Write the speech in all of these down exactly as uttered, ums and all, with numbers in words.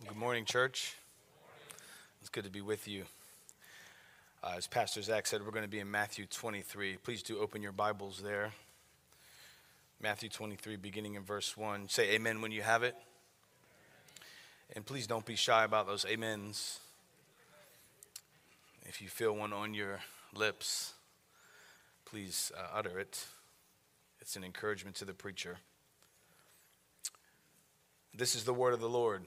Good morning, church. It's good to be with you. Uh, as Pastor Zach said, we're going to be in Matthew twenty-three. Please do open your Bibles there. Matthew twenty-three, beginning in verse one. Say amen when you have it. And please don't be shy about those amens. If you feel one on your lips, please uh, utter it. It's an encouragement to the preacher. This is the word of the Lord.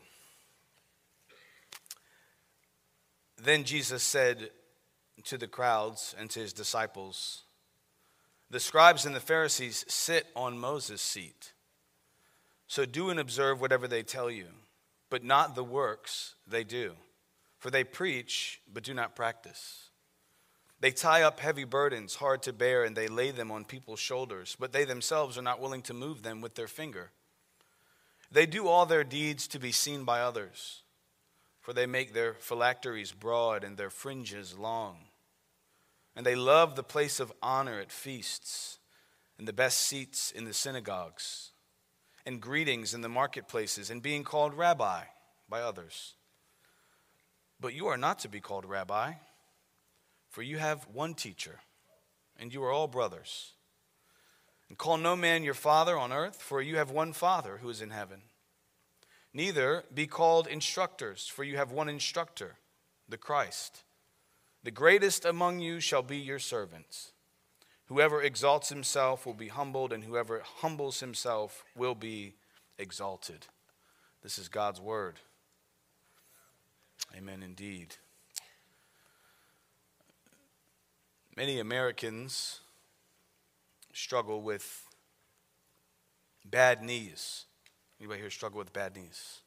Then Jesus said to the crowds and to his disciples, "The scribes and the Pharisees sit on Moses' seat. So do and observe whatever they tell you, but not the works they do. For they preach, but do not practice. They tie up heavy burdens, hard to bear, and they lay them on people's shoulders, but they themselves are not willing to move them with their finger. They do all their deeds to be seen by others. For they make their phylacteries broad and their fringes long. And they love the place of honor at feasts and the best seats in the synagogues and greetings in the marketplaces and being called rabbi by others. But you are not to be called rabbi, for you have one teacher, and you are all brothers. And call no man your father on earth, for you have one Father who is in heaven. Neither be called instructors, for you have one instructor, the Christ. The greatest among you shall be your servants. Whoever exalts himself will be humbled, and whoever humbles himself will be exalted." This is God's word. Amen indeed. Many Americans struggle with bad knees. Anybody here struggle with bad knees?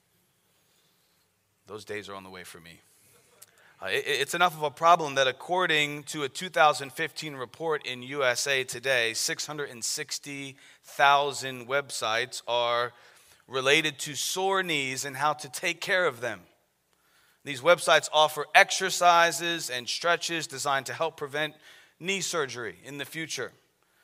Those days are on the way for me. Uh, it, it's enough of a problem that according to a two thousand fifteen report in U S A Today, six hundred sixty thousand websites are related to sore knees and how to take care of them. These websites offer exercises and stretches designed to help prevent knee surgery in the future.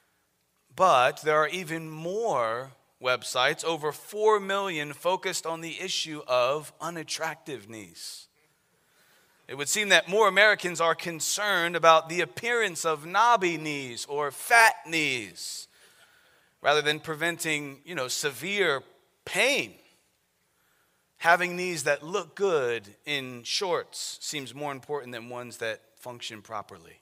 But there are even more websites, over four million, focused on the issue of unattractive knees. It would seem that more Americans are concerned about the appearance of knobby knees or fat knees rather than preventing, you know, severe pain. Having knees that look good in shorts seems more important than ones that function properly.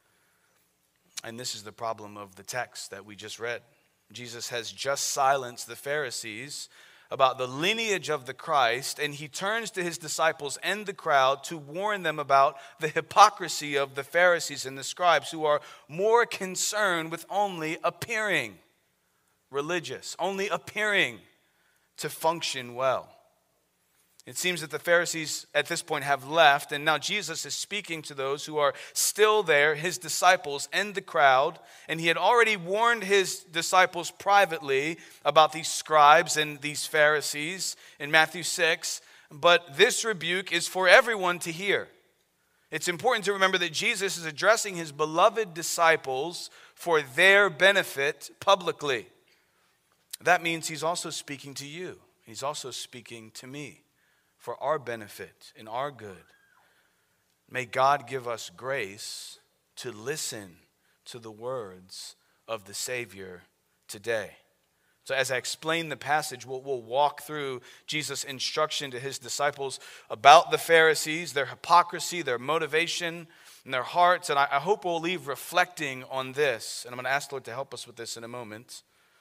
And this is the problem of the text that we just read. Jesus has just silenced the Pharisees about the lineage of the Christ, and he turns to his disciples and the crowd to warn them about the hypocrisy of the Pharisees and the scribes, who are more concerned with only appearing religious, only appearing to function well. It seems that the Pharisees at this point have left, and now Jesus is speaking to those who are still there, his disciples and the crowd. And he had already warned his disciples privately about these scribes and these Pharisees in Matthew six. But this rebuke is for everyone to hear. It's important to remember that Jesus is addressing his beloved disciples for their benefit publicly. That means he's also speaking to you. He's also speaking to me, for our benefit and our good. May God give us grace to listen to the words of the Savior today. So as I explain the passage, we'll, we'll walk through Jesus' instruction to his disciples about the Pharisees, their hypocrisy, their motivation, and their hearts. And I, I hope we'll leave reflecting on this. And I'm going to ask the Lord to help us with this in a moment.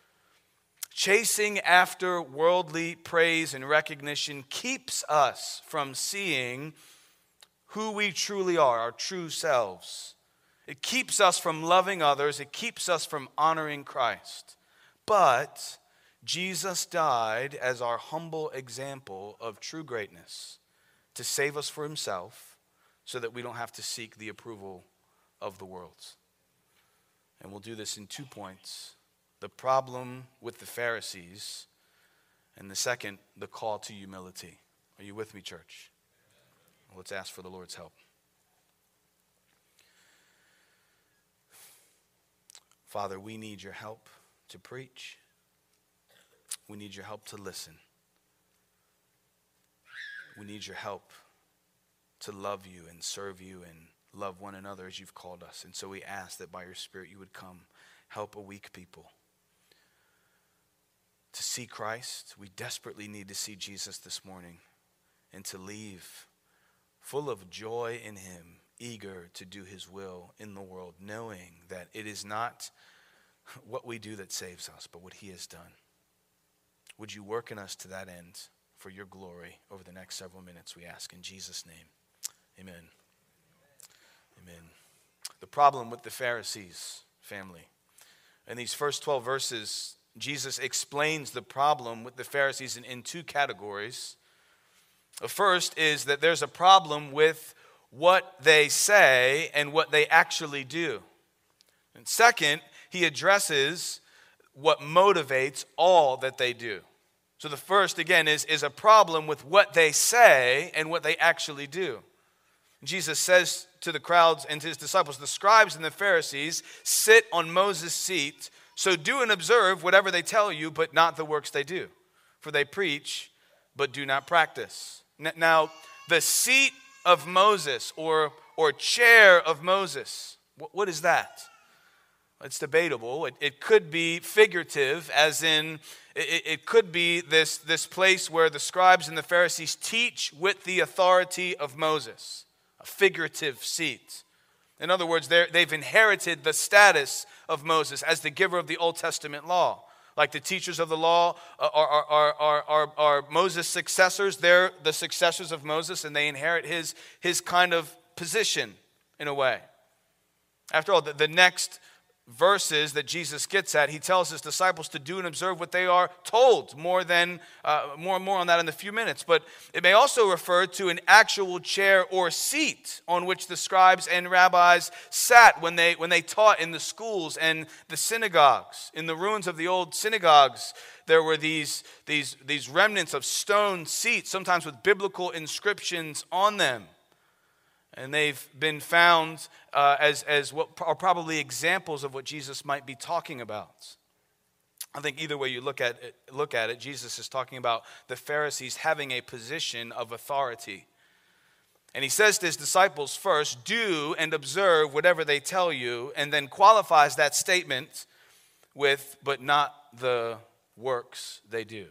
Chasing after worldly praise and recognition keeps us from seeing who we truly are, our true selves. It keeps us from loving others. It keeps us from honoring Christ. But Jesus died as our humble example of true greatness to save us for himself so that we don't have to seek the approval of the world. And we'll do this in two points. The problem with the Pharisees, and the second, the call to humility. Are you with me, church? Let's ask for the Lord's help. Father, we need your help to preach. We need your help to listen. We need your help to love you and serve you and love one another as you've called us. And so we ask that by your Spirit you would come, help a weak people to see Christ. We desperately need to see Jesus this morning and to leave full of joy in him, eager to do his will in the world, knowing that it is not what we do that saves us, but what he has done. Would you work in us to that end for your glory over the next several minutes, we ask in Jesus' name. Amen. Amen. The problem with the Pharisees, family. In these first twelve verses, Jesus explains the problem with the Pharisees in, in two categories. The first is that there's a problem with what they say and what they actually do. And second, he addresses what motivates all that they do. So the first, again, is, is a problem with what they say and what they actually do. Jesus says to the crowds and to his disciples, the scribes and the Pharisees sit on Moses' seat, so do and observe whatever they tell you, but not the works they do. For they preach, but do not practice. Now, the seat of Moses or, or chair of Moses, what, what is that? It's debatable. It, it could be figurative, as in it, it could be this, this place where the scribes and the Pharisees teach with the authority of Moses. A figurative seat. In other words, they've inherited the status of Moses as the giver of the Old Testament law. Like the teachers of the law are, are, are, are, are, are Moses' successors. They're the successors of Moses, and they inherit his, his kind of position in a way. After all, the, the next verses that Jesus gets at, he tells his disciples to do and observe what they are told. More than uh, more and more on that in a few minutes. But it may also refer to an actual chair or seat on which the scribes and rabbis sat when they when they taught in the schools and the synagogues. In the ruins of the old synagogues, there were these these these remnants of stone seats, sometimes with biblical inscriptions on them. And they've been found uh, as, as what are probably examples of what Jesus might be talking about. I think either way you look at it, look at it, Jesus is talking about the Pharisees having a position of authority. And he says to his disciples first, do and observe whatever they tell you, and then qualifies that statement with, but not the works they do.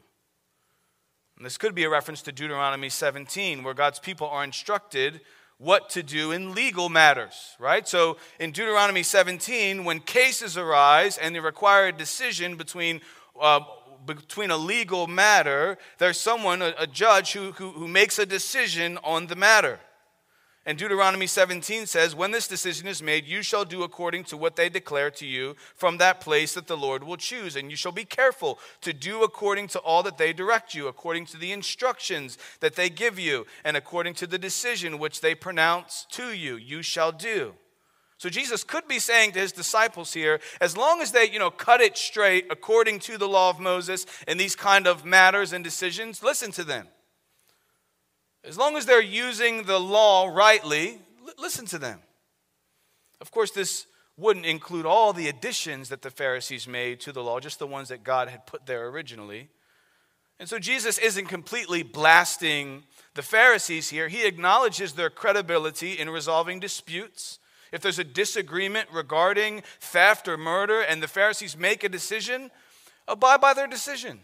And this could be a reference to Deuteronomy seventeen, where God's people are instructed what to do in legal matters, right? So in Deuteronomy seventeen, when cases arise and they require a decision between uh, between a legal matter, there's someone, a, a judge, who, who, who makes a decision on the matter. And Deuteronomy seventeen says, when this decision is made, you shall do according to what they declare to you from that place that the Lord will choose. And you shall be careful to do according to all that they direct you, according to the instructions that they give you, and according to the decision which they pronounce to you, you shall do. So Jesus could be saying to his disciples here, as long as they, you know, cut it straight according to the law of Moses in these kind of matters and decisions, listen to them. As long as they're using the law rightly, l- listen to them. Of course, this wouldn't include all the additions that the Pharisees made to the law, just the ones that God had put there originally. And so Jesus isn't completely blasting the Pharisees here. He acknowledges their credibility in resolving disputes. If there's a disagreement regarding theft or murder and the Pharisees make a decision, abide by their decision.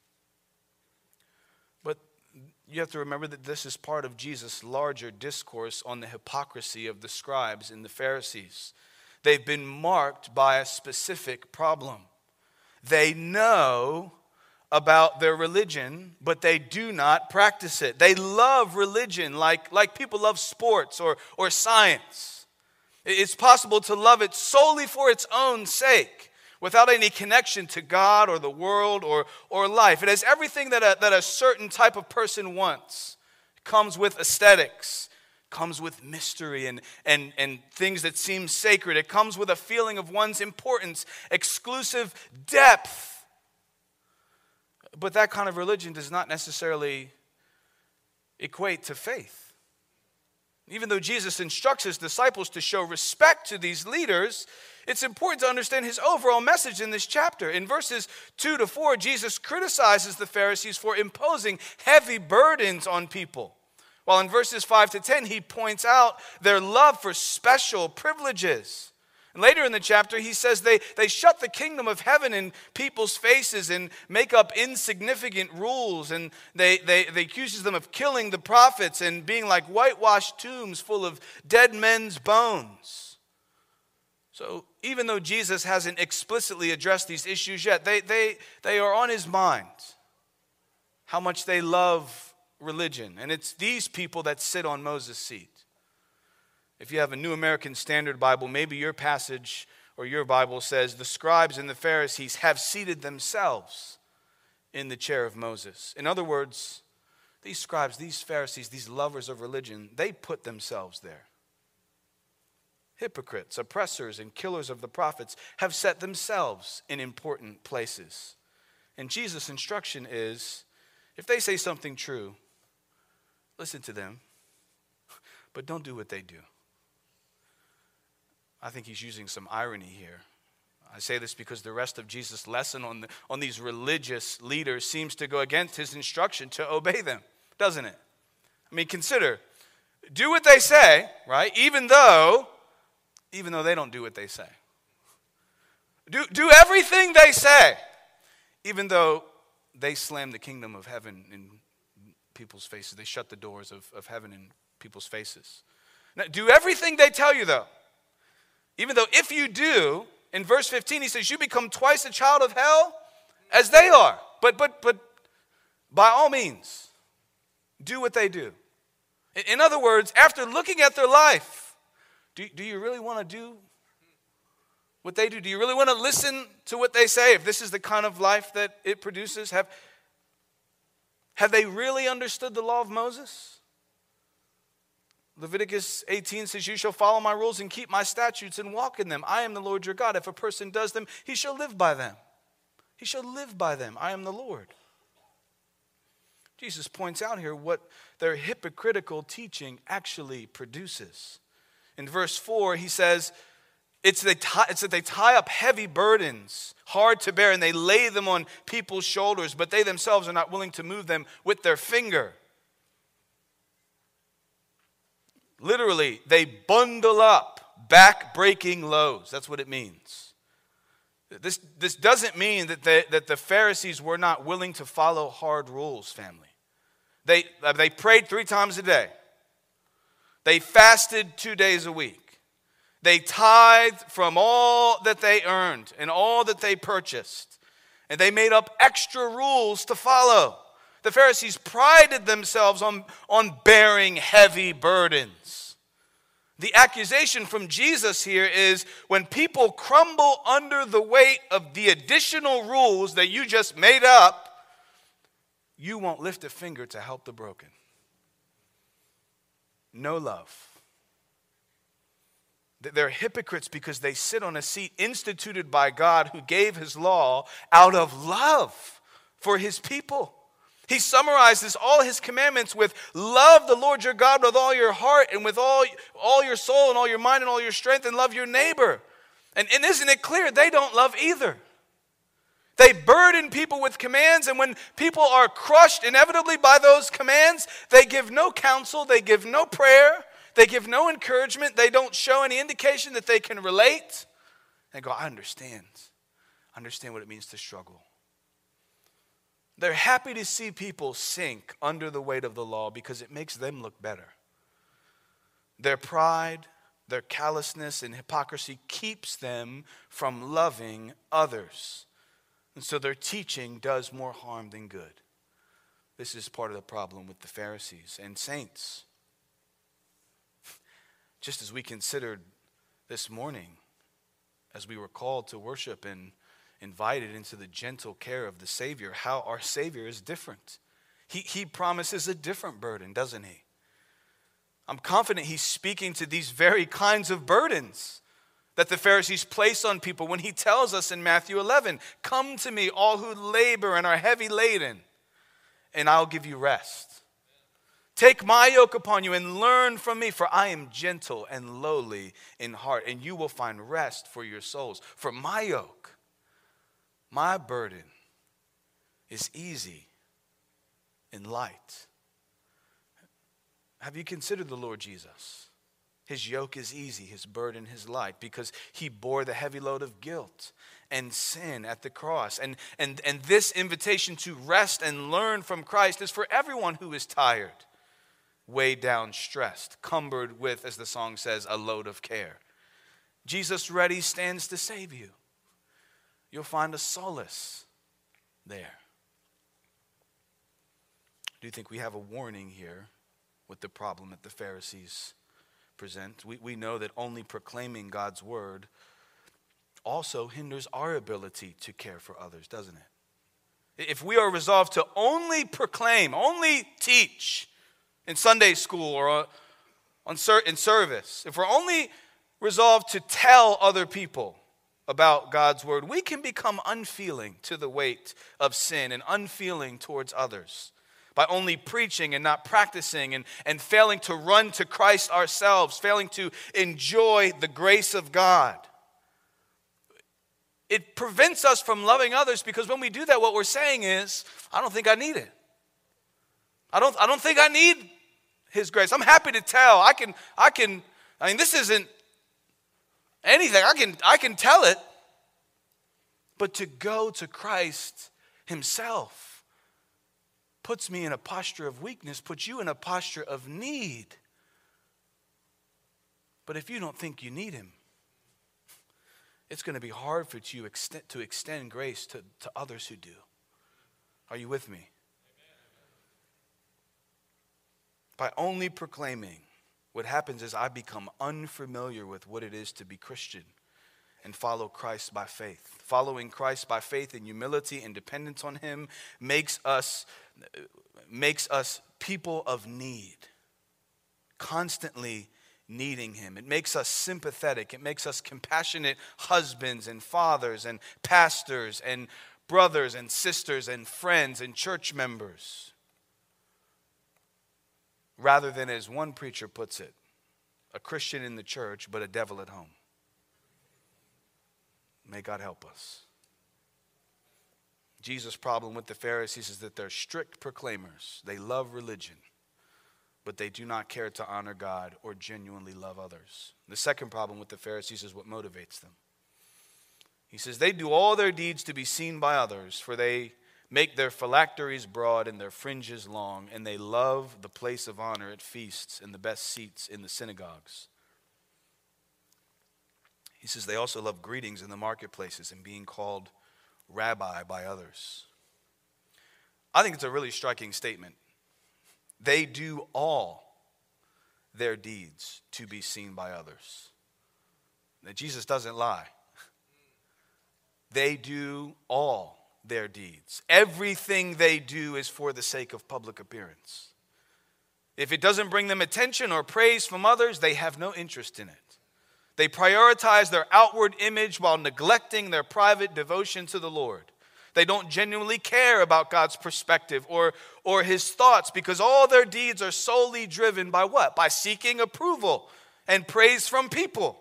But you have to remember that this is part of Jesus' larger discourse on the hypocrisy of the scribes and the Pharisees. They've been marked by a specific problem. They know about their religion, but they do not practice it. They love religion like, like people love sports or, or science. It's possible to love it solely for its own sake, without any connection to God or the world or, or life. It has everything that a, that a certain type of person wants. It comes with aesthetics, comes with mystery and, and, and things that seem sacred. It comes with a feeling of one's importance, exclusive depth. But that kind of religion does not necessarily equate to faith. Even though Jesus instructs his disciples to show respect to these leaders, it's important to understand his overall message in this chapter. In verses two to four, Jesus criticizes the Pharisees for imposing heavy burdens on people. While in verses five to ten, he points out their love for special privileges. And later in the chapter, he says they, they shut the kingdom of heaven in people's faces and make up insignificant rules. And they, they, they accuses them of killing the prophets and being like whitewashed tombs full of dead men's bones. So even though Jesus hasn't explicitly addressed these issues yet, they, they, they are on his mind. How much they love religion. And it's these people that sit on Moses' seat. If you have a New American Standard Bible, maybe your passage or your Bible says, the scribes and the Pharisees have seated themselves in the chair of Moses. In other words, these scribes, these Pharisees, these lovers of religion, they put themselves there. Hypocrites, oppressors, and killers of the prophets have set themselves in important places. And Jesus' instruction is, if they say something true, listen to them, but don't do what they do. I think he's using some irony here. I say this because the rest of Jesus' lesson on, the, on these religious leaders seems to go against his instruction to obey them, doesn't it? I mean, consider, do what they say, right? Even though, even though they don't do what they say. Do, do everything they say, even though they slam the kingdom of heaven in people's faces. They shut the doors of, of heaven in people's faces. Now, do everything they tell you, though. Even though if you do, in verse fifteen, he says, you become twice a child of hell as they are. But, but, but by all means, do what they do. In, in other words, after looking at their life, do, do you really want to do what they do? Do you really want to listen to what they say? If this is the kind of life that it produces, have, have they really understood the law of Moses? Leviticus eighteen says, you shall follow my rules and keep my statutes and walk in them. I am the Lord your God. If a person does them, he shall live by them. He shall live by them. I am the Lord. Jesus points out here what their hypocritical teaching actually produces. In verse four, he says, it's, they tie, it's that they tie up heavy burdens, hard to bear, and they lay them on people's shoulders, but they themselves are not willing to move them with their finger. Literally, they bundle up back-breaking loads. That's what it means. This, this doesn't mean that the, that the Pharisees were not willing to follow hard rules, family. They, they prayed three times a day. They fasted two days a week. They tithed from all that they earned and all that they purchased. And they made up extra rules to follow. The Pharisees prided themselves on, on bearing heavy burdens. The accusation from Jesus here is when people crumble under the weight of the additional rules that you just made up, you won't lift a finger to help the broken. No love. They're hypocrites because they sit on a seat instituted by God who gave his law out of love for his people. He summarizes all his commandments with love the Lord your God with all your heart and with all, all your soul and all your mind and all your strength, and love your neighbor. And, and isn't it clear they don't love either? They burden people with commands, and when people are crushed inevitably by those commands, they give no counsel, they give no prayer, they give no encouragement, they don't show any indication that they can relate. They go, I understand. I understand what it means to struggle. They're happy to see people sink under the weight of the law because it makes them look better. Their pride, their callousness, and hypocrisy keeps them from loving others. And so their teaching does more harm than good. This is part of the problem with the Pharisees and saints. Just as we considered this morning, as we were called to worship and invited into the gentle care of the Savior, how our Savior is different. He, he promises a different burden, doesn't he? I'm confident he's speaking to these very kinds of burdens that the Pharisees place on people when he tells us in Matthew eleven, come to me, all who labor and are heavy laden, and I'll give you rest. Take my yoke upon you and learn from me, for I am gentle and lowly in heart, and you will find rest for your souls. For my yoke, my burden is easy and light. have you considered the Lord Jesus? His yoke is easy, his burden is light, because he bore the heavy load of guilt and sin at the cross. And, and, and this invitation to rest and learn from Christ is for everyone who is tired, weighed down, stressed, cumbered with, as the song says, a load of care. Jesus ready stands to save you. You'll find a solace there. Do you think we have a warning here with the problem that the Pharisees present? We, we know that only proclaiming God's word also hinders our ability to care for others, doesn't it? If we are resolved to only proclaim, only teach in Sunday school or on, on in service, if we're only resolved to tell other people about God's word, we can become unfeeling to the weight of sin and unfeeling towards others by only preaching and not practicing, and, and failing to run to Christ ourselves, failing to enjoy the grace of God. It prevents us from loving others, because when we do that, what we're saying is, I don't think I need it. I don't, I don't think I need his grace. I'm happy to tell. I can, I can, I mean, this isn't anything. I can, I can tell it. But to go to Christ himself puts me in a posture of weakness, puts you in a posture of need. But if you don't think you need him, it's going to be hard for you to extend grace to, to others who do. Are you with me? By only proclaiming, what happens is I become unfamiliar with what it is to be Christian and follow Christ by faith. Following Christ by faith in humility and dependence on him makes us, makes us people of need, constantly needing him. It makes us sympathetic. It makes us compassionate husbands and fathers and pastors and brothers and sisters and friends and church members. Rather than, as one preacher puts it, a Christian in the church but a devil at home. May God help us. Jesus' problem with the Pharisees is that they're strict proclaimers. They love religion, but they do not care to honor God or genuinely love others. The second problem with the Pharisees is what motivates them. He says, they do all their deeds to be seen by others, for they make their phylacteries broad and their fringes long, and they love the place of honor at feasts and the best seats in the synagogues. He says they also love greetings in the marketplaces and being called rabbi by others. I think it's a really striking statement. They do all their deeds to be seen by others. That Jesus doesn't lie. They do all their deeds. Everything they do is for the sake of public appearance. If it doesn't bring them attention or praise from others, they have no interest in it. They prioritize their outward image while neglecting their private devotion to the Lord. They don't genuinely care about God's perspective or, or his thoughts, because all their deeds are solely driven by what? By seeking approval and praise from people.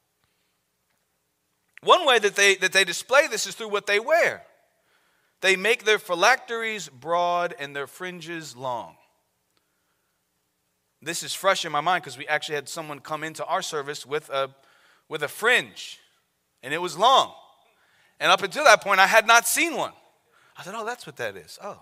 One way that they, that they display this is through what they wear. They make their phylacteries broad and their fringes long. This is fresh in my mind because we actually had someone come into our service with a, with a fringe, and it was long. And up until that point, I had not seen one. I said, oh, that's what that is. Oh.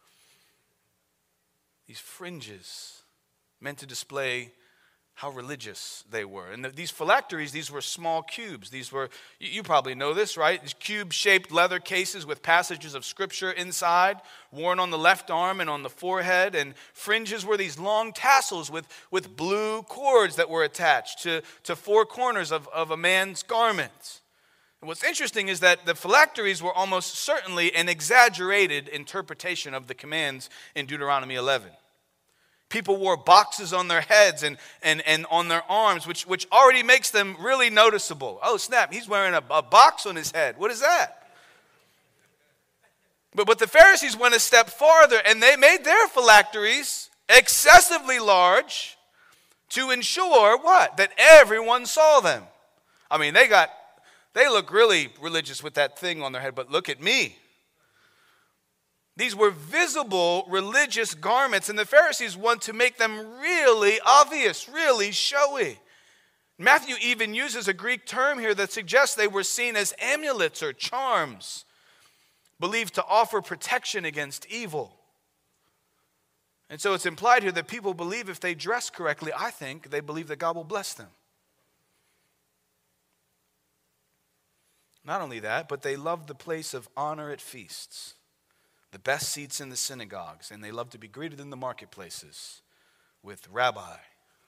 These fringes meant to display how religious they were. And these phylacteries, these were small cubes. These were, you probably know this, right? These cube-shaped leather cases with passages of scripture inside, worn on the left arm and on the forehead. And fringes were these long tassels with, with blue cords that were attached to, to four corners of, of a man's garment. And what's interesting is that the phylacteries were almost certainly an exaggerated interpretation of the commands in Deuteronomy eleven. People wore boxes on their heads and, and, and on their arms, which, which already makes them really noticeable. Oh, snap, he's wearing a, a box on his head. What is that? But, but the Pharisees went a step farther, and they made their phylacteries excessively large to ensure what? That everyone saw them. I mean, they got, they look really religious with that thing on their head, but look at me. These were visible religious garments, and the Pharisees want to make them really obvious, really showy. Matthew even uses a Greek term here that suggests they were seen as amulets or charms, believed to offer protection against evil. And so it's implied here that people believe if they dress correctly, I think they believe that God will bless them. Not only that, but they love the place of honor at feasts, the best seats in the synagogues, and they love to be greeted in the marketplaces with rabbi. I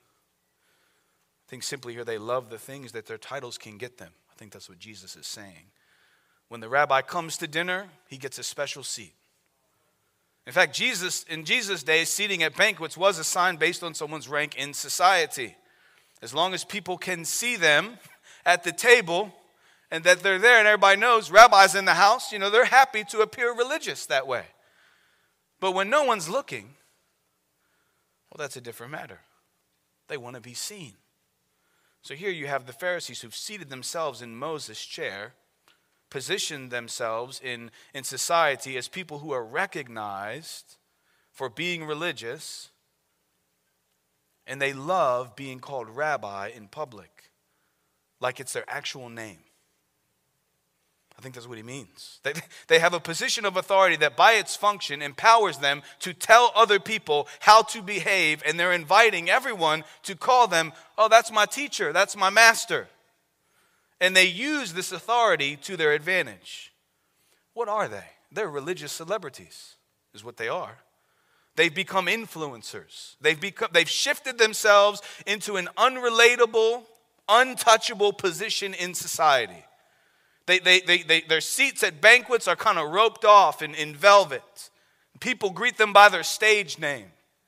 think simply here they love the things that their titles can get them. I think that's what Jesus is saying. When the rabbi comes to dinner, he gets a special seat. In fact, Jesus, in Jesus' days, seating at banquets was a sign based on someone's rank in society. As long as people can see them at the table and that they're there and everybody knows rabbi's in the house, you know, they're happy to appear religious that way. But when no one's looking, well, that's a different matter. They want to be seen. So here you have the Pharisees who've seated themselves in Moses' chair, positioned themselves in, in society as people who are recognized for being religious, and they love being called rabbi in public, like it's their actual name. I think that's what he means. They, they have a position of authority that by its function empowers them to tell other people how to behave, and they're inviting everyone to call them, oh, that's my teacher, that's my master. And they use this authority to their advantage. What are they? They're religious celebrities, is what they are. They've become influencers. They've become, they've shifted themselves into an unrelatable, untouchable position in society. They, they, they, they, their seats at banquets are kind of roped off in, in velvet. People greet them by their stage name.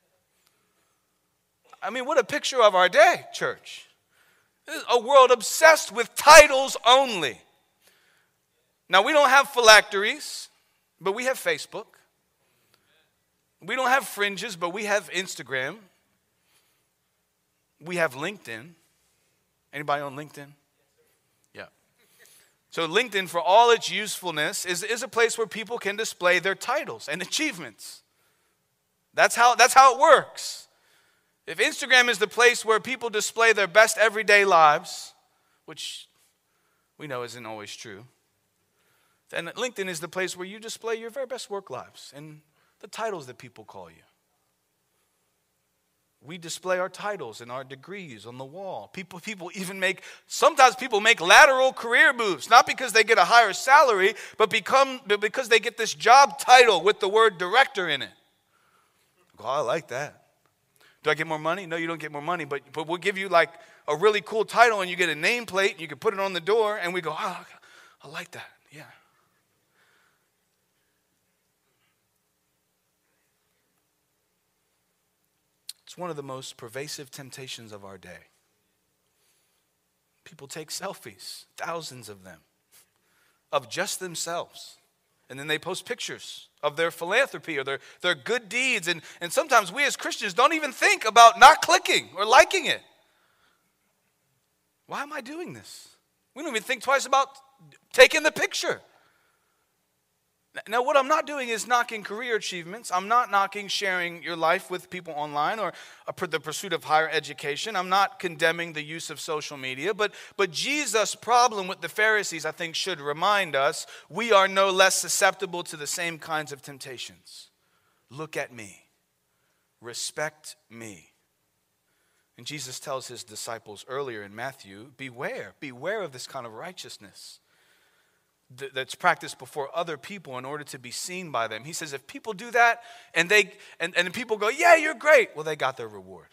I mean, what a picture of our day, church. This is a world obsessed with titles only. Now, we don't have phylacteries, but we have Facebook. We don't have fringes, but we have Instagram. We have LinkedIn. Anybody on LinkedIn? Yeah. So LinkedIn, for all its usefulness, is, is a place where people can display their titles and achievements. That's how, that's how it works. If Instagram is the place where people display their best everyday lives, which we know isn't always true, then LinkedIn is the place where you display your very best work lives and the titles that people call you. We display our titles and our degrees on the wall. People, people even make, sometimes people make lateral career moves, not because they get a higher salary, but, become, but because they get this job title with the word director in it. Oh, I like that. Do I get more money? No, you don't get more money, but, but we'll give you like a really cool title and you get a nameplate and you can put it on the door and we go, oh, I like that, yeah. It's one of the most pervasive temptations of our day. People take selfies, thousands of them, of just themselves. And then they post pictures of their philanthropy or their, their good deeds. And, and sometimes we as Christians don't even think about not clicking or liking it. Why am I doing this? We don't even think twice about taking the picture. Now, what I'm not doing is knocking career achievements. I'm not knocking sharing your life with people online or the pursuit of higher education. I'm not condemning the use of social media. But, but Jesus' problem with the Pharisees, I think, should remind us we are no less susceptible to the same kinds of temptations. Look at me. Respect me. And Jesus tells his disciples earlier in Matthew, beware, beware of this kind of righteousness that's practiced before other people in order to be seen by them. He says if people do that and they and, and people go, yeah, you're great, well, they got their reward.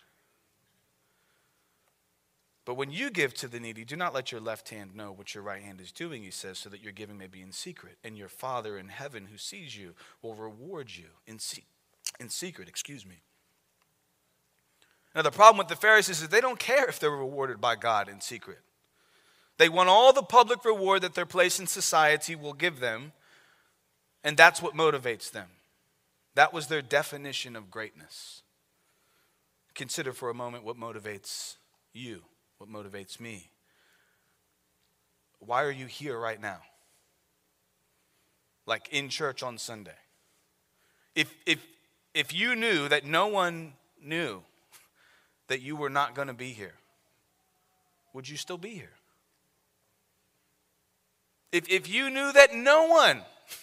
But when you give to the needy, do not let your left hand know what your right hand is doing, he says, so that your giving may be in secret. And your Father in heaven who sees you will reward you in, se- in secret. Excuse me. Now, the problem with the Pharisees is they don't care if they're rewarded by God in secret. They want all the public reward that their place in society will give them, and that's what motivates them. That was their definition of greatness. Consider for a moment what motivates you, what motivates me. Why are you here right now? Like in church on Sunday. If, if, if you knew that no one knew that you were not going to be here, would you still be here? If, if you knew that no one,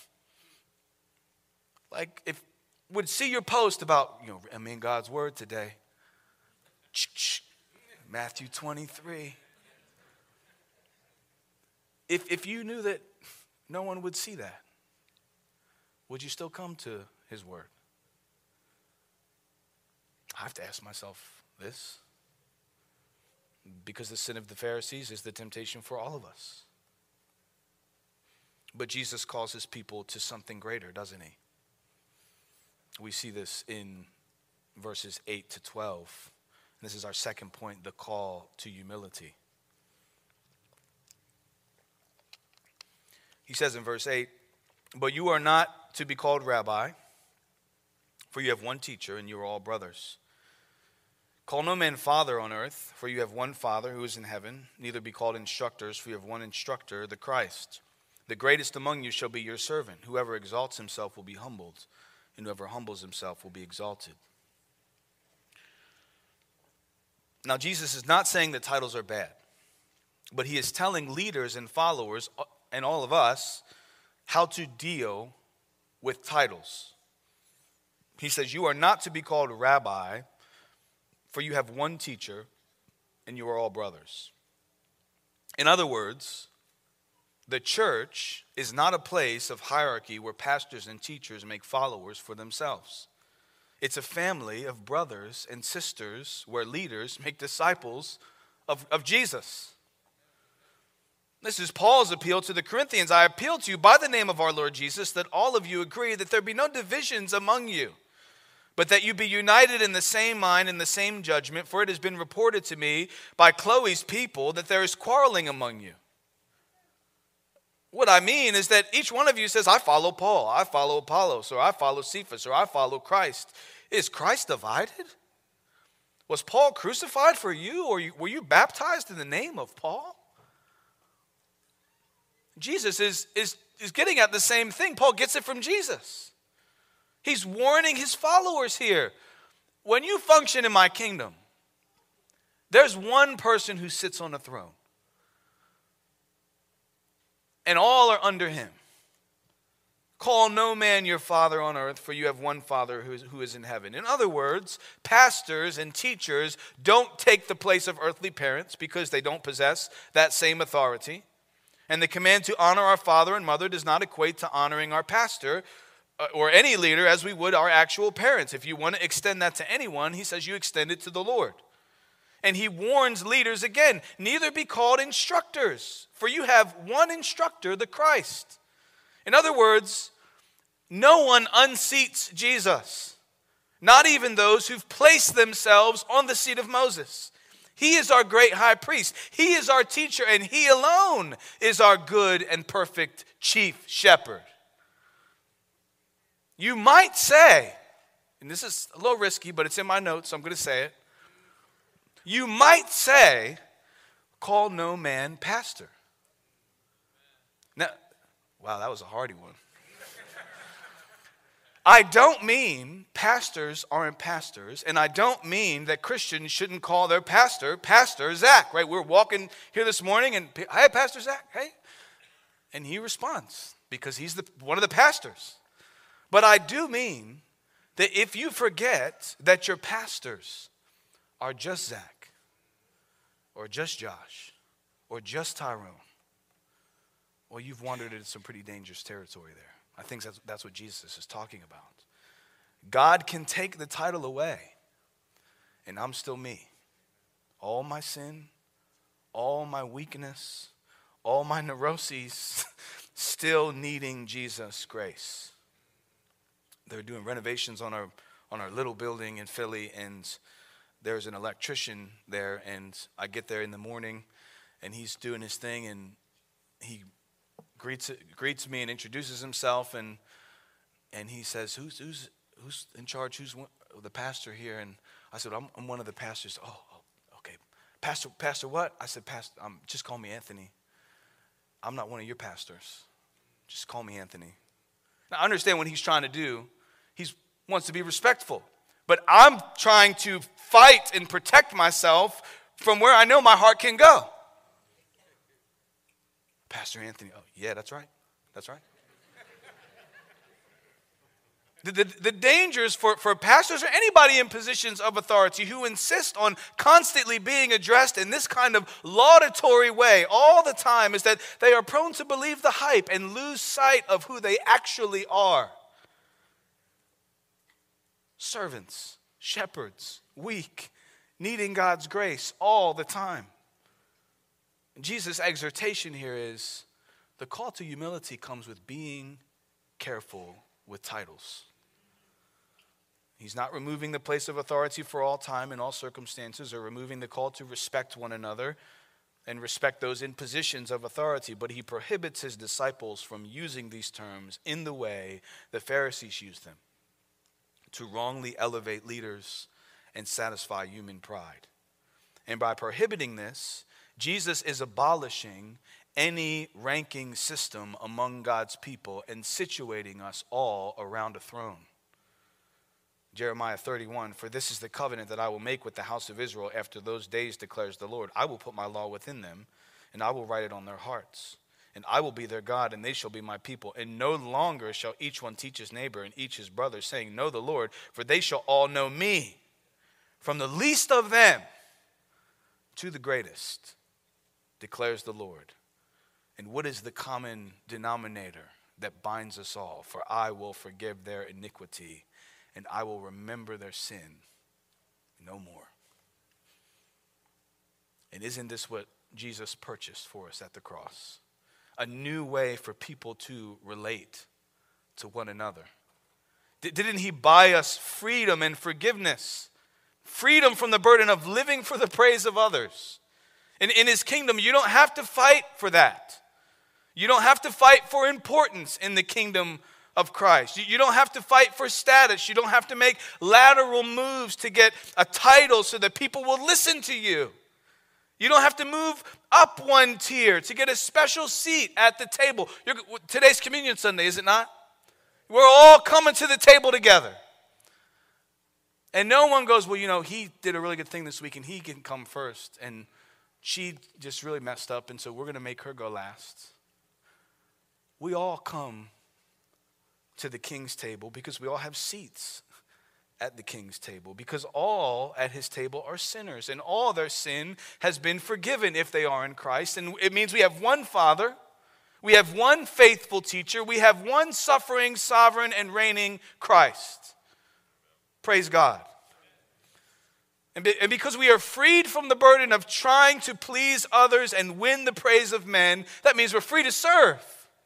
like, if would see your post about, you know, I'm in God's word today. Matthew twenty-three. If, if you knew that no one would see that, would you still come to his word? I have to ask myself this, because the sin of the Pharisees is the temptation for all of us. But Jesus calls his people to something greater, doesn't he? We see this in verses eight to twelve. This is our second point, the call to humility. He says in verse eight, but you are not to be called rabbi, for you have one teacher, and you are all brothers. Call no man father on earth, for you have one Father who is in heaven. Neither be called instructors, for you have one instructor, the Christ. The greatest among you shall be your servant. Whoever exalts himself will be humbled, and whoever humbles himself will be exalted. Now, Jesus is not saying that titles are bad, but he is telling leaders and followers, and all of us, how to deal with titles. He says, you are not to be called rabbi, for you have one teacher, and you are all brothers. In other words, the church is not a place of hierarchy where pastors and teachers make followers for themselves. It's a family of brothers and sisters where leaders make disciples of, of Jesus. This is Paul's appeal to the Corinthians. I appeal to you by the name of our Lord Jesus that all of you agree that there be no divisions among you, but that you be united in the same mind and the same judgment. For it has been reported to me by Chloe's people that there is quarreling among you. What I mean is that each one of you says, I follow Paul, I follow Apollos, or I follow Cephas, or I follow Christ. Is Christ divided? Was Paul crucified for you, or were you baptized in the name of Paul? Jesus is, is, is getting at the same thing. Paul gets it from Jesus. He's warning his followers here. When you function in my kingdom, there's one person who sits on the throne. And all are under him. Call no man your father on earth, for you have one Father who is, who is in heaven. In other words, pastors and teachers don't take the place of earthly parents because they don't possess that same authority. And the command to honor our father and mother does not equate to honoring our pastor or any leader as we would our actual parents. If you want to extend that to anyone, he says you extend it to the Lord. And he warns leaders again, neither be called instructors, for you have one instructor, the Christ. In other words, no one unseats Jesus, not even those who've placed themselves on the seat of Moses. He is our great high priest. He is our teacher, and he alone is our good and perfect chief shepherd. You might say, and this is a little risky, but it's in my notes, so I'm going to say it. You might say, call no man pastor. Now, wow, that was a hardy one. I don't mean pastors aren't pastors, and I don't mean that Christians shouldn't call their pastor, Pastor Zach, right? We're walking here this morning, and, hey, Pastor Zach, hey. And he responds, because he's the, one of the pastors. But I do mean that if you forget that your pastors are just Zach, or just Josh, or just Tyrone, well, you've wandered into some pretty dangerous territory there. I think that's, that's what Jesus is talking about. God can take the title away, and I'm still me. All my sin, all my weakness, all my neuroses, still needing Jesus' grace. They're doing renovations on our on our little building in Philly, and there's an electrician there, and I get there in the morning, and he's doing his thing, and he greets greets me and introduces himself, and and he says, "Who's who's who's in charge? Who's one, the pastor here?" And I said, "I'm I'm one of the pastors." Oh, oh okay, pastor, pastor what? I said, "Pastor, um, just call me Anthony. I'm not one of your pastors. Just call me Anthony." Now, I understand what he's trying to do. He's wants to be respectful. But I'm trying to fight and protect myself from where I know my heart can go. Pastor Anthony, oh, yeah, that's right. That's right. The, the, the dangers for, for pastors or anybody in positions of authority who insist on constantly being addressed in this kind of laudatory way all the time is that they are prone to believe the hype and lose sight of who they actually are. Servants, shepherds, weak, needing God's grace all the time. Jesus' exhortation here is the call to humility comes with being careful with titles. He's not removing the place of authority for all time in all circumstances or removing the call to respect one another and respect those in positions of authority, but he prohibits his disciples from using these terms in the way the Pharisees used them, to wrongly elevate leaders and satisfy human pride. And by prohibiting this, Jesus is abolishing any ranking system among God's people and situating us all around a throne. Jeremiah thirty-one, for this is the covenant that I will make with the house of Israel after those days, declares the Lord. I will put my law within them, and I will write it on their hearts. And I will be their God, and they shall be my people. And no longer shall each one teach his neighbor and each his brother, saying, know the Lord, for they shall all know me, from the least of them to the greatest, declares the Lord. And what is the common denominator that binds us all? For I will forgive their iniquity, and I will remember their sin no more. And isn't this what Jesus purchased for us at the cross? A new way for people to relate to one another. D- didn't he buy us freedom and forgiveness? Freedom from the burden of living for the praise of others. And in his kingdom, you don't have to fight for that. You don't have to fight for importance in the kingdom of Christ. You don't have to fight for status. You don't have to make lateral moves to get a title so that people will listen to you. You don't have to move up one tier to get a special seat at the table. You're, today's Communion Sunday, is it not? We're all coming to the table together. And no one goes, well, you know, he did a really good thing this week and he can come first. And she just really messed up, and so we're going to make her go last. We all come to the king's table because we all have seats at the king's table, because all at his table are sinners, and all their sin has been forgiven if they are in Christ. And it means we have one Father, we have one faithful teacher, we have one suffering, sovereign, and reigning Christ. Praise God. And because we are freed from the burden of trying to please others and win the praise of men, that means we're free to serve.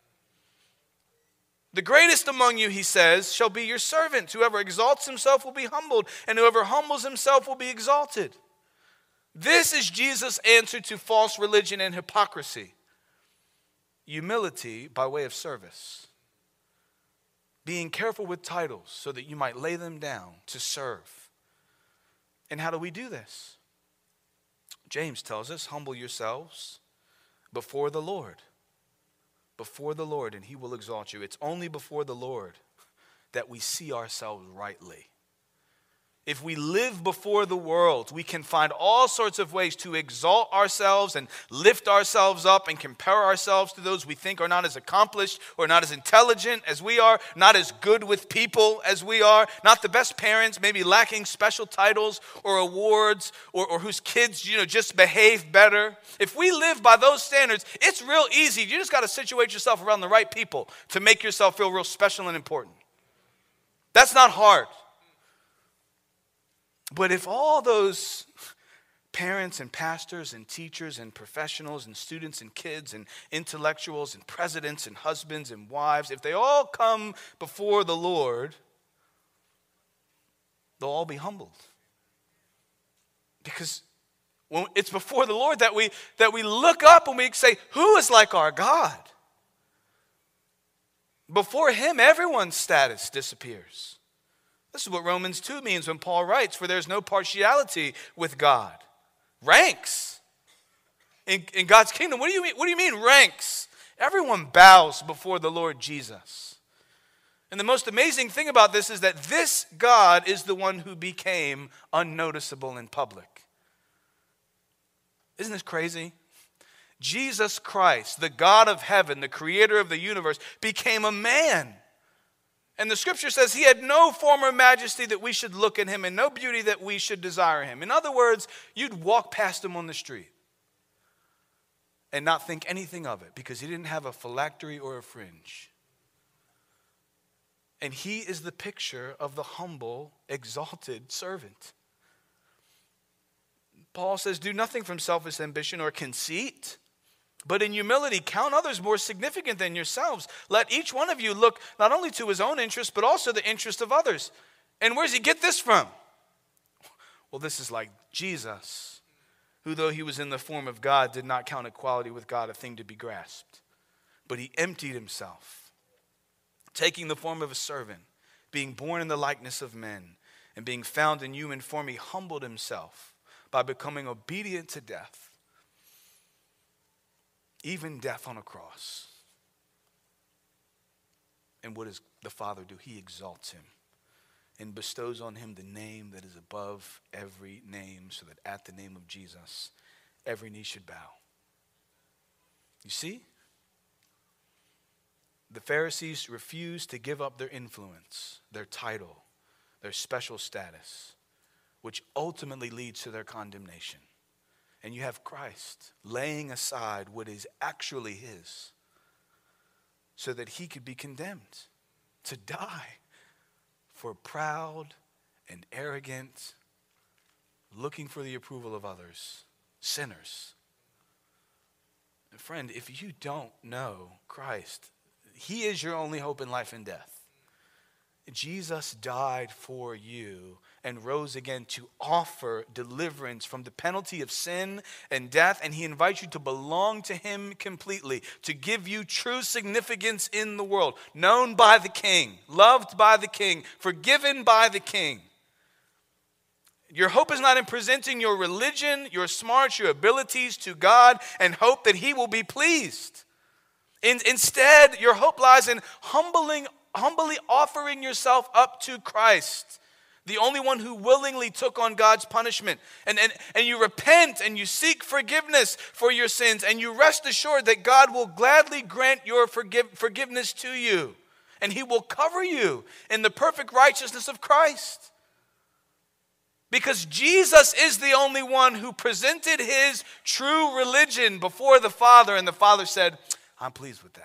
The greatest among you, he says, shall be your servant. Whoever exalts himself will be humbled, and whoever humbles himself will be exalted. This is Jesus' answer to false religion and hypocrisy. Humility by way of service. Being careful with titles so that you might lay them down to serve. And how do we do this? James tells us, humble yourselves before the Lord. Before the Lord, and he will exalt you. It's only before the Lord that we see ourselves rightly. If we live before the world, we can find all sorts of ways to exalt ourselves and lift ourselves up and compare ourselves to those we think are not as accomplished or not as intelligent as we are, not as good with people as we are, not the best parents, maybe lacking special titles or awards, or, or whose kids, you know, just behave better. If we live by those standards, it's real easy. You just got to situate yourself around the right people to make yourself feel real special and important. That's not hard. But if all those parents and pastors and teachers and professionals and students and kids and intellectuals and presidents and husbands and wives, if they all come before the Lord, they'll all be humbled. Because when it's before the Lord that we that we look up and we say, who is like our God? Before him, everyone's status disappears. This is what Romans two means when Paul writes, for there's no partiality with God. Ranks. In, in God's kingdom, what do you mean? What do you mean ranks? Everyone bows before the Lord Jesus. And the most amazing thing about this is that this God is the one who became unnoticeable in public. Isn't this crazy? Jesus Christ, the God of heaven, the creator of the universe, became a man. And the scripture says he had no form or majesty that we should look at him, and no beauty that we should desire him. In other words, you'd walk past him on the street and not think anything of it because he didn't have a phylactery or a fringe. And he is the picture of the humble, exalted servant. Paul says, do nothing from selfish ambition or conceit, but in humility count others more significant than yourselves. Let each one of you look not only to his own interest, but also the interest of others. And where does he get this from? Well, this is like Jesus, who though he was in the form of God, did not count equality with God a thing to be grasped. But he emptied himself, taking the form of a servant, being born in the likeness of men, and being found in human form, he humbled himself by becoming obedient to death, even death on a cross. And what does the Father do? He exalts him and bestows on him the name that is above every name, so that at the name of Jesus, every knee should bow. You see? The Pharisees refused to give up their influence, their title, their special status, which ultimately leads to their condemnation. And you have Christ laying aside what is actually his so that he could be condemned to die for proud and arrogant, looking for the approval of others, sinners. Friend, if you don't know Christ, he is your only hope in life and death. Jesus died for you and rose again to offer deliverance from the penalty of sin and death. And he invites you to belong to him completely, to give you true significance in the world, known by the King, loved by the King, forgiven by the King. Your hope is not in presenting your religion, your smarts, your abilities to God and hope that he will be pleased. In, instead, your hope lies in humbling Humbly offering yourself up to Christ, the only one who willingly took on God's punishment. And, and, and you repent and you seek forgiveness for your sins, and you rest assured that God will gladly grant your forgive, forgiveness to you. And he will cover you in the perfect righteousness of Christ. Because Jesus is the only one who presented his true religion before the Father, and the Father said, I'm pleased with that.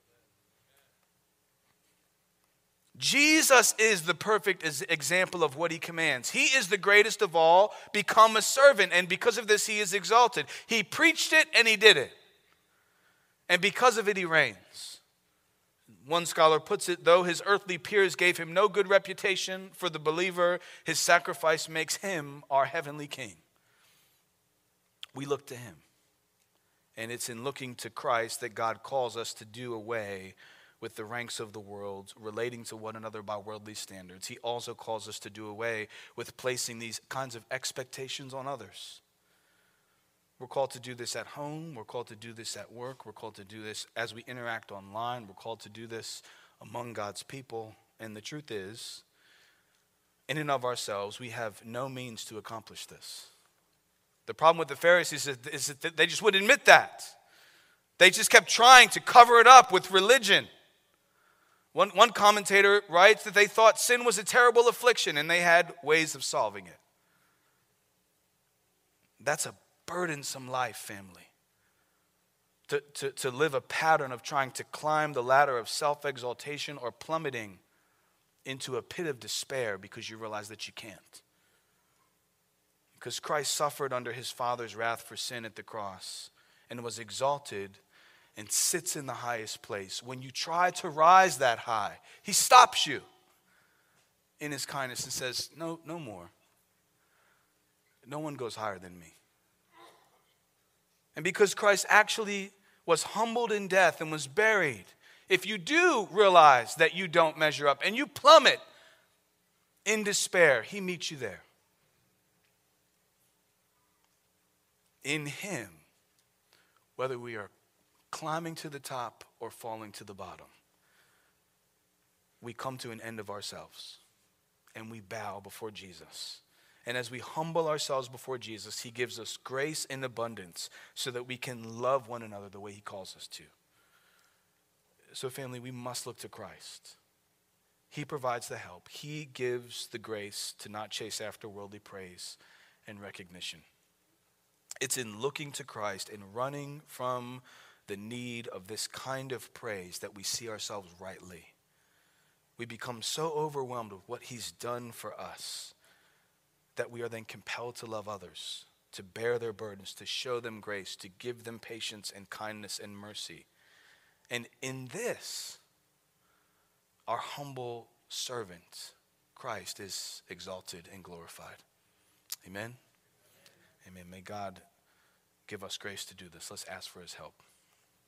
Jesus is the perfect example of what he commands. He is the greatest of all, become a servant, and because of this he is exalted. He preached it and he did it. And because of it he reigns. One scholar puts it, though his earthly peers gave him no good reputation for the believer, his sacrifice makes him our heavenly King. We look to him. And it's in looking to Christ that God calls us to do away with the ranks of the world, relating to one another by worldly standards. He also calls us to do away with placing these kinds of expectations on others. We're called to do this at home. We're called to do this at work. We're called to do this as we interact online. We're called to do this among God's people. And the truth is, in and of ourselves, we have no means to accomplish this. The problem with the Pharisees is that they just wouldn't admit that. They just kept trying to cover it up with religion. One, one commentator writes that they thought sin was a terrible affliction and they had ways of solving it. That's a burdensome life, family. To, to, to live a pattern of trying to climb the ladder of self-exaltation or plummeting into a pit of despair because you realize that you can't. Because Christ suffered under his Father's wrath for sin at the cross and was exalted and sits in the highest place. When you try to rise that high, he stops you in his kindness and says, no, no more. No one goes higher than me. And because Christ actually was humbled in death and was buried, if you do realize that you don't measure up and you plummet in despair, he meets you there. In him, whether we are climbing to the top or falling to the bottom, we come to an end of ourselves and we bow before Jesus. And as we humble ourselves before Jesus, he gives us grace in abundance so that we can love one another the way he calls us to. So family, we must look to Christ. He provides the help. He gives the grace to not chase after worldly praise and recognition. It's in looking to Christ and running from the need of this kind of praise that we see ourselves rightly. We become so overwhelmed with what he's done for us that we are then compelled to love others, to bear their burdens, to show them grace, to give them patience and kindness and mercy. And in this, our humble servant, Christ, is exalted and glorified. Amen? Amen. May God give us grace to do this. Let's ask for his help.